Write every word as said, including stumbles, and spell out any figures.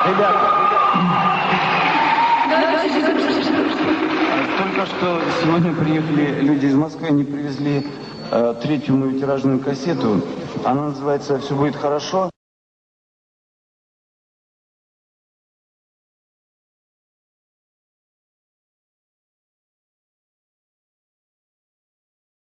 Ребята, только что сегодня приехали люди из Москвы, они привезли э, третью мою тиражную кассету. Она называется «Все будет хорошо».